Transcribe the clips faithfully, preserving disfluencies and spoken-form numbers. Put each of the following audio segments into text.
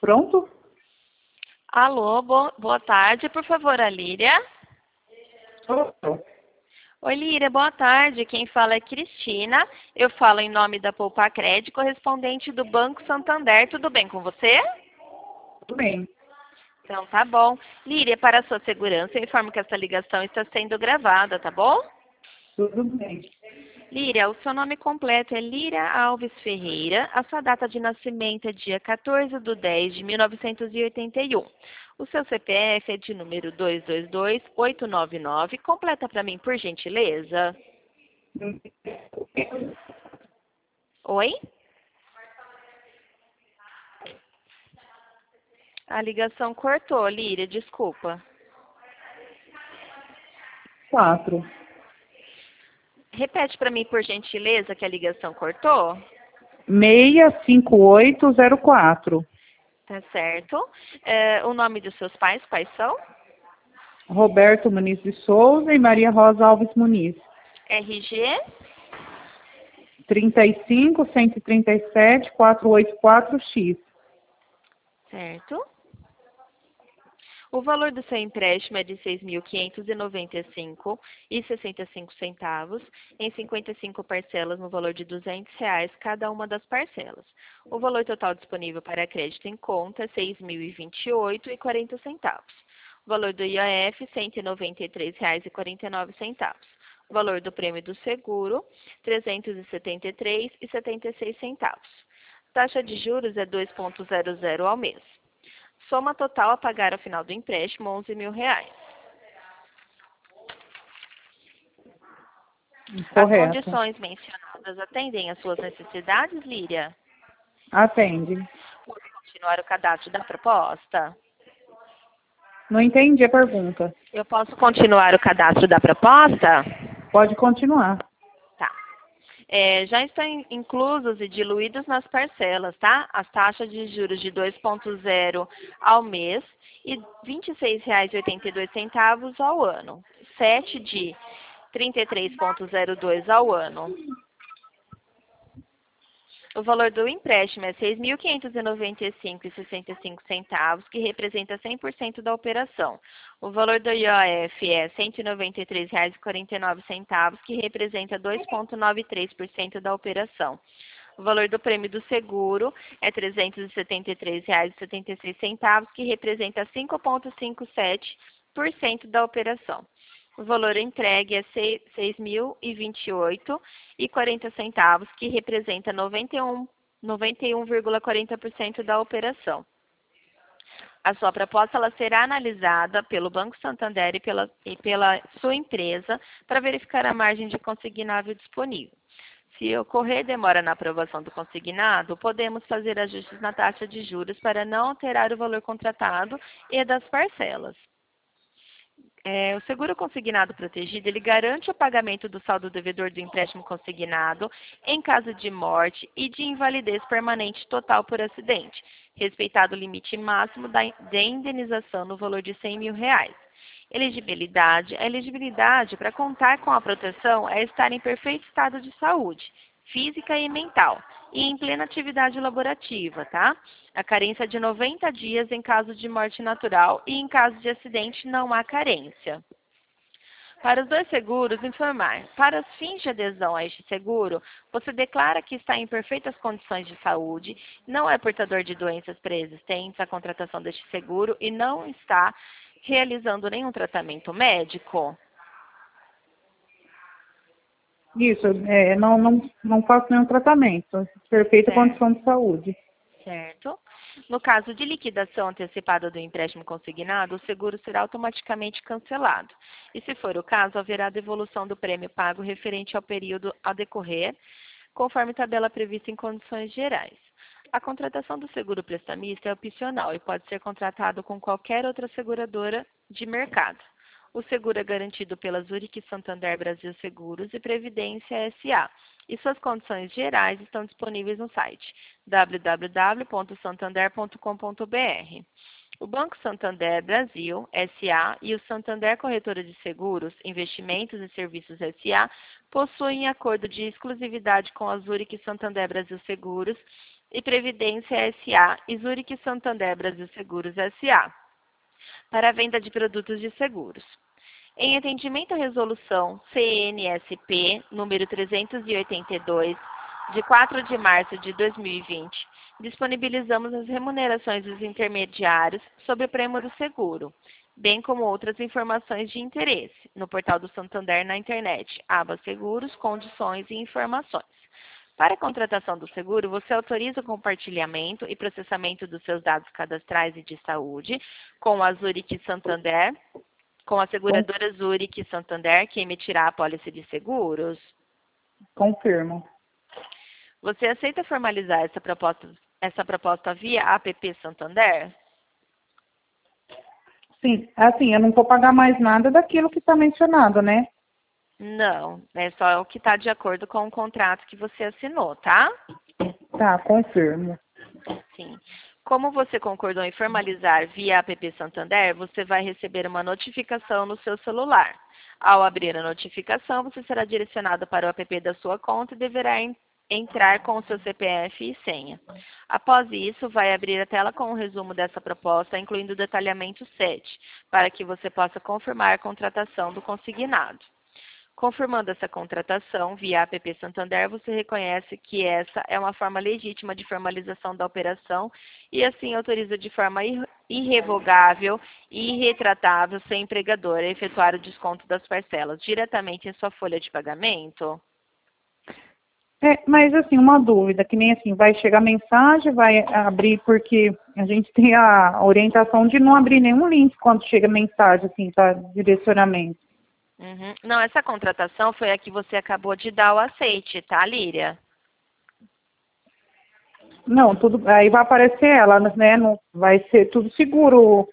Pronto? Alô, bo boa tarde, por favor, a Líria. Pronto. Oi, Líria, boa tarde. Quem fala é Cristina. Eu falo em nome da Poupa Crédito, correspondente do Banco Santander. Tudo bem com você? Tudo bem. Então, tá bom. Líria, para a sua segurança, eu informo que essa ligação está sendo gravada, tá bom? Tudo bem. Líria, o seu nome completo é Líria Alves Ferreira. A sua data de nascimento é dia quatorze de dez de mil novecentos e oitenta e um. O seu C P F é de número dois dois dois, oito nove nove. Completa para mim, por gentileza. Oi? A ligação cortou, Líria, desculpa. Quatro. Repete para mim, por gentileza, que a ligação cortou. Seis cinco oito zero quatro. Tá certo. É, o nome dos seus pais, quais são? Roberto Muniz de Souza e Maria Rosa Alves Muniz. R G? trinta e cinco, cento e trinta e sete, quatrocentos e oitenta e quatro X. Certo. O valor do seu empréstimo é de seis mil quinhentos e noventa e cinco reais e sessenta e cinco centavos, em cinquenta e cinco parcelas no valor de duzentos reais cada uma das parcelas. O valor total disponível para crédito em conta é seis mil e vinte e oito reais e quarenta centavos. O valor do I A F, cento e noventa e três reais e quarenta e nove centavos. O valor do prêmio do seguro, trezentos e setenta e três reais e setenta e seis centavos. Taxa de juros é dois vírgula zero zero ao mês. Soma total a pagar ao final do empréstimo, onze mil reais. Correto. As condições mencionadas atendem às suas necessidades, Líria? Atende. Pode continuar o cadastro da proposta? Não entendi a pergunta. Eu posso continuar o cadastro da proposta? Pode continuar. Tá. É, já estão inclusos e diluídos nas parcelas, tá? As taxas de juros de dois vírgula zero ao mês e vinte e seis reais e oitenta e dois centavos ao ano. Sete de trinta e três vírgula zero dois ao ano. O valor do empréstimo é seis mil quinhentos e noventa e cinco reais e sessenta e cinco centavos, que representa cem por cento da operação. O valor do I O F é cento e noventa e três reais e quarenta e nove centavos, que representa dois vírgula noventa e três por cento da operação. O valor do prêmio do seguro é trezentos e setenta e três reais e setenta e seis centavos, que representa cinco vírgula cinquenta e sete por cento da operação. O valor entregue é seis mil e vinte e oito reais e quarenta centavos, que representa noventa e um vírgula quarenta por cento da operação. A sua proposta ela será analisada pelo Banco Santander e pela, e pela sua empresa para verificar a margem de consignável disponível. Se ocorrer demora na aprovação do consignado, podemos fazer ajustes na taxa de juros para não alterar o valor contratado e das parcelas. É, o seguro consignado protegido, ele garante o pagamento do saldo devedor do empréstimo consignado em caso de morte e de invalidez permanente total por acidente, respeitado o limite máximo da, de indenização no valor de cem mil reais. Elegibilidade. A elegibilidade para contar com a proteção é estar em perfeito estado de saúde, física e mental, e em plena atividade laborativa, tá? A carência é de noventa dias em caso de morte natural e em caso de acidente não há carência. Para os dois seguros, informar. Para os fins de adesão a este seguro, você declara que está em perfeitas condições de saúde, não é portador de doenças pré-existentes à contratação deste seguro e não está realizando nenhum tratamento médico. Isso, é, não, não, não faço nenhum tratamento. Perfeita Certo. condição de saúde. Certo. No caso de liquidação antecipada do empréstimo consignado, o seguro será automaticamente cancelado. E se for o caso, haverá devolução do prêmio pago referente ao período a decorrer, conforme tabela prevista em condições gerais. A contratação do seguro prestamista é opcional e pode ser contratado com qualquer outra seguradora de mercado. O seguro é garantido pela Zurich Santander Brasil Seguros e Previdência S A e suas condições gerais estão disponíveis no site w w w ponto santander ponto com ponto b r. O Banco Santander Brasil S A e o Santander Corretora de Seguros, Investimentos e Serviços S A possuem acordo de exclusividade com a Zurich Santander Brasil Seguros e Previdência S A e Zurich Santander Brasil Seguros S A para a venda de produtos de seguros. Em atendimento à resolução C N S P número trezentos e oitenta e dois, de quatro de março de dois mil e vinte, disponibilizamos as remunerações dos intermediários sobre o prêmio do seguro, bem como outras informações de interesse, no portal do Santander na internet, aba Seguros, Condições e Informações. Para a contratação do seguro, você autoriza o compartilhamento e processamento dos seus dados cadastrais e de saúde com a Zurich Santander, com a seguradora Zurich Santander, que emitirá a pólice de seguros? Confirmo. Você aceita formalizar essa proposta, essa proposta via app Santander? Sim, assim, eu não vou pagar mais nada daquilo que está mencionado, né? Não, é só o que está de acordo com o contrato que você assinou, tá? Tá, confirmo. Sim. Como você concordou em formalizar via app Santander, você vai receber uma notificação no seu celular. Ao abrir a notificação, você será direcionado para o app da sua conta e deverá en- entrar com o seu C P F e senha. Após isso, vai abrir a tela com o resumo dessa proposta, incluindo o detalhamento sete, para que você possa confirmar a contratação do consignado. Confirmando essa contratação via app Santander, você reconhece que essa é uma forma legítima de formalização da operação e assim autoriza de forma ir- irrevogável e irretratável seu empregador a efetuar o desconto das parcelas diretamente em sua folha de pagamento? É, mas assim, uma dúvida, que nem assim, vai chegar mensagem, vai abrir, porque a gente tem a orientação de não abrir nenhum link quando chega mensagem, assim, tá? Direcionamento. Uhum. Não, essa contratação foi a que você acabou de dar o aceite, tá, Líria? Não, tudo, aí vai aparecer ela, né? Não, vai ser tudo seguro.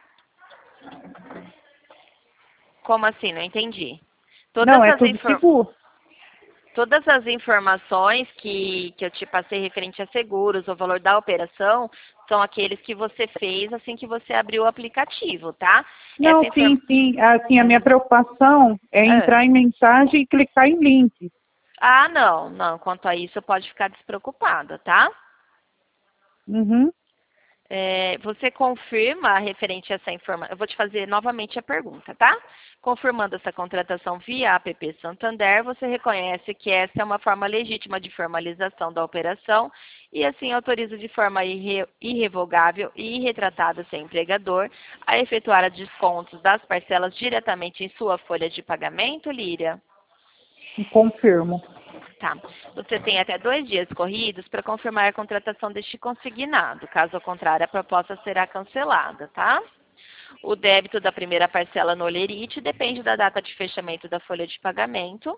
Como assim? Não entendi. Não, Todas é as tudo informações. seguro. Todas as informações que, que eu te passei referente a seguros, o valor da operação, são aqueles que você fez assim que você abriu o aplicativo, tá? Não, Essa sim, inform... sim. Assim, a minha Hum. preocupação é Ah. entrar em mensagem e clicar em link. Ah, não, não. Quanto a isso, pode ficar despreocupada, tá? Uhum. É, você confirma referente a essa informação. Eu vou te fazer novamente a pergunta, tá? Confirmando essa contratação via app Santander, você reconhece que essa é uma forma legítima de formalização da operação e assim autoriza de forma irre irrevogável e irretratada seu empregador a efetuar a descontos das parcelas diretamente em sua folha de pagamento, Líria? Confirmo. Tá. Você tem até dois dias corridos para confirmar a contratação deste consignado. Caso contrário, a proposta será cancelada, tá? O débito da primeira parcela no Olerite depende da data de fechamento da folha de pagamento.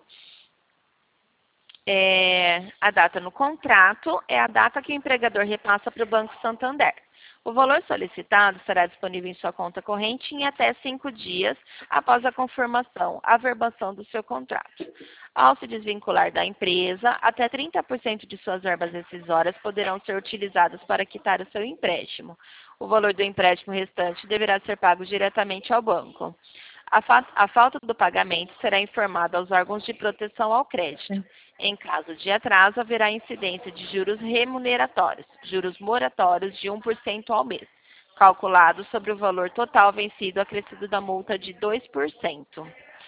É, a data no contrato é a data que o empregador repassa para o Banco Santander. O valor solicitado será disponível em sua conta corrente em até cinco dias após a confirmação, averbação do seu contrato. Ao se desvincular da empresa, até trinta por cento de suas verbas rescisórias poderão ser utilizadas para quitar o seu empréstimo. O valor do empréstimo restante deverá ser pago diretamente ao banco. A, fa a falta do pagamento será informada aos órgãos de proteção ao crédito. Em caso de atraso, haverá incidência de juros remuneratórios, juros moratórios de um por cento ao mês, calculado sobre o valor total vencido acrescido da multa de dois por cento.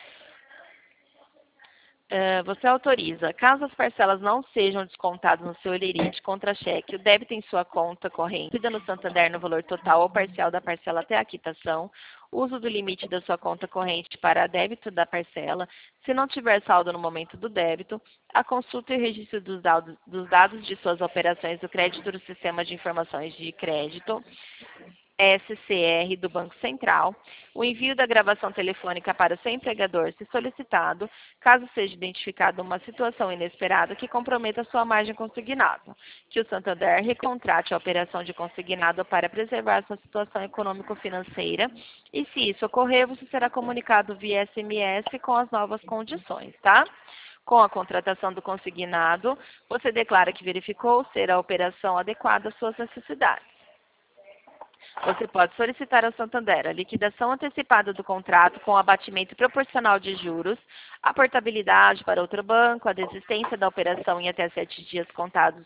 Uh, você autoriza, caso as parcelas não sejam descontadas no seu Olerite contra-cheque, o débito em sua conta corrente, no Santander no valor total ou parcial da parcela até a quitação, uso do limite da sua conta corrente para débito da parcela, se não tiver saldo no momento do débito, a consulta e o registro dos dados, dos dados de suas operações do crédito do Sistema de Informações de Crédito, S C R do Banco Central, o envio da gravação telefônica para o seu empregador, se solicitado, caso seja identificada uma situação inesperada que comprometa a sua margem consignada, que o Santander recontrate a operação de consignado para preservar sua situação econômico-financeira e, se isso ocorrer, você será comunicado via S M S com as novas condições, tá? Com a contratação do consignado, você declara que verificou ser a operação adequada às suas necessidades. Você pode solicitar ao Santander a liquidação antecipada do contrato com abatimento proporcional de juros, a portabilidade para outro banco, a desistência da operação em até sete dias contados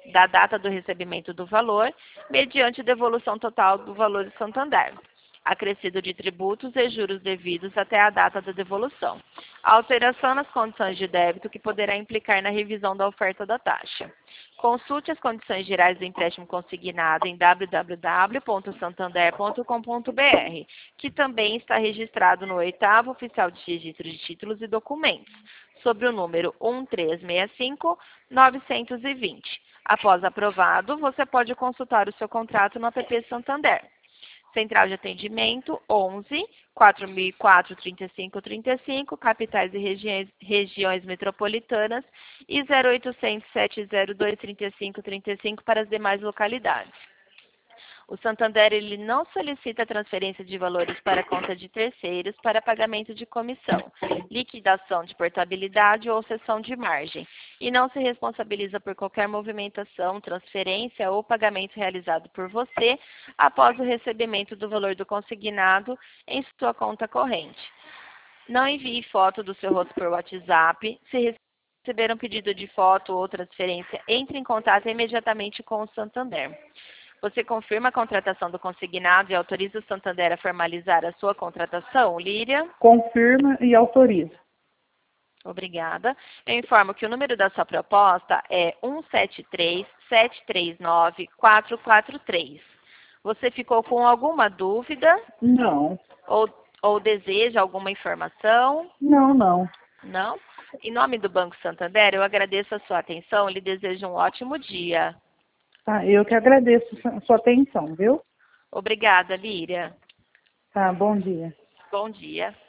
da data do recebimento do valor, mediante devolução total do valor do Santander, acrescido de tributos e juros devidos até a data da devolução. A alteração nas condições de débito que poderá implicar na revisão da oferta da taxa. Consulte as condições gerais do empréstimo consignado em w w w ponto santander ponto com ponto b r, que também está registrado no oitavo Oficial de Registro de Títulos e Documentos, sobre o número um três seis cinco nove dois zero. Após aprovado, você pode consultar o seu contrato no app Santander. Central de atendimento onze, quatro mil e quatro, trinta e cinco trinta e cinco, capitais e regiões, regiões metropolitanas, e zero oitocentos, sete zero dois, trinta e cinco trinta e cinco para as demais localidades. O Santander ele não solicita transferência de valores para conta de terceiros para pagamento de comissão, liquidação de portabilidade ou cessão de margem, e não se responsabiliza por qualquer movimentação, transferência ou pagamento realizado por você após o recebimento do valor do consignado em sua conta corrente. Não envie foto do seu rosto por WhatsApp. Se receber um pedido de foto ou transferência, entre em contato imediatamente com o Santander. Você confirma a contratação do consignado e autoriza o Santander a formalizar a sua contratação, Líria? Confirma e autoriza. Obrigada. Eu informo que o número da sua proposta é um sete três, sete três nove, quatro quatro três. Você ficou com alguma dúvida? Não. Ou, ou deseja alguma informação? Não, não. Não? Em nome do Banco Santander, eu agradeço a sua atenção e lhe desejo um ótimo dia. Tá, eu que agradeço a sua atenção, viu? Obrigada, Líria. Tá, bom dia. Bom dia.